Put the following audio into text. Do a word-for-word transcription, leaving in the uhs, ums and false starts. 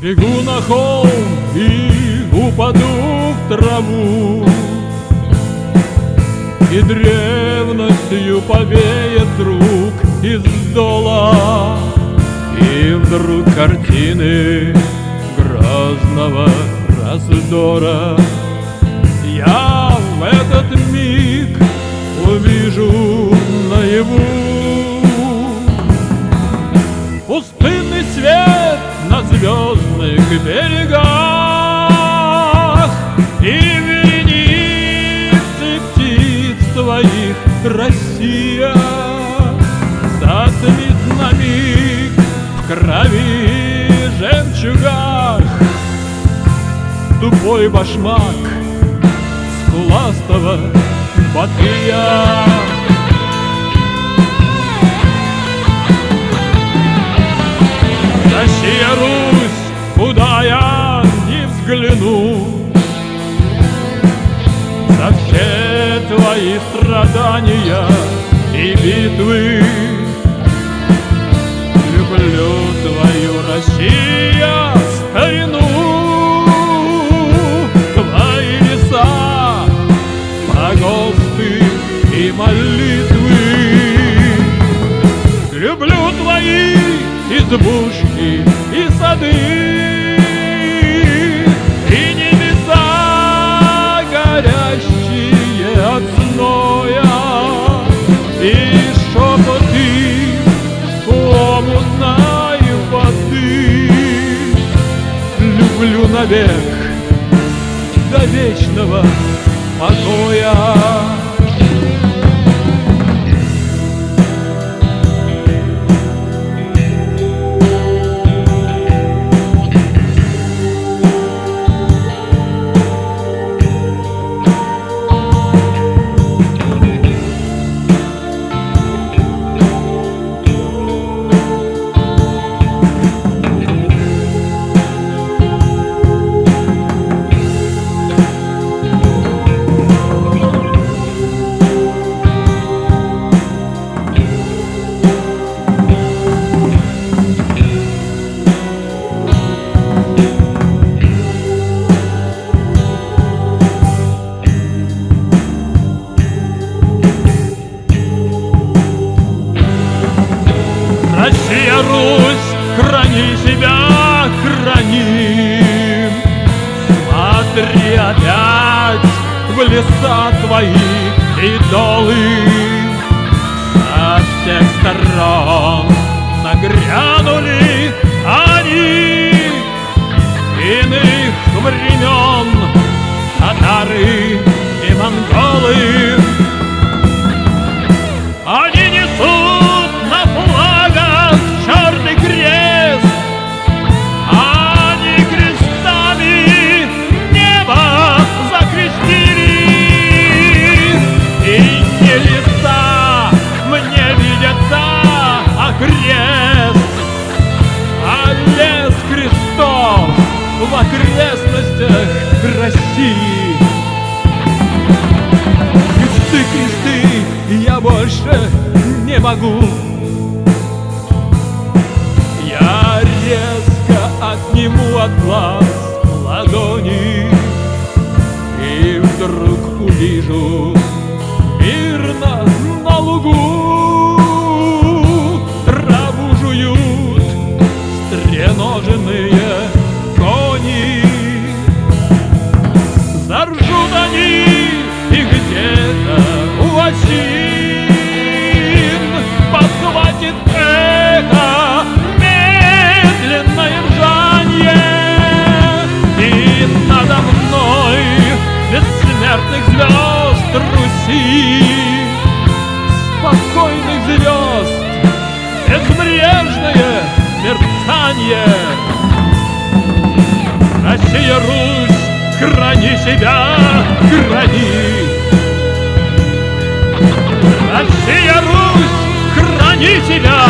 Сбегу на холм и упаду в траву, и древностью повеет вдруг из дола, и вдруг картины грозного раздора я в этот миг увижу наяву. Пустынный свет на звездных берегах и вереницы птиц твоих, Россия, затмит на миг в крови жемчугах тупой башмак скуластого Батыя. Россия, Русь, куда я не взгляну, за все твои страдания и битвы люблю твою, Россия, старину, твои леса, погосты и молитвы. Люблю твои избушки и сады, и небеса, горящие от зноя, и шепоты омутной воды. Люблю навек до вечного покоя. Россия, Русь, храни себя, храни. Смотри опять в леса твои и долы, со всех сторон нагрянули они, иных времен татары и монголы. Они несут на флагах черный крест, они крестами небо закрестили, и не леса мне видятся, а крест, а лес крестов в окрестностях России. Кресты, кресты, я больше не могу. Я резко отниму от глаз ладони, и вдруг увижу мирно на лугу траву жуют стреноженные кони. Заржут они и где-то у осин подхватит эхо медленное ржанье, и надо мной бессмертных звезд Руси, спокойных звезд, безбрежное мерцанье. Россия, Русь, храни себя, храни. Россия, Русь, храни себя,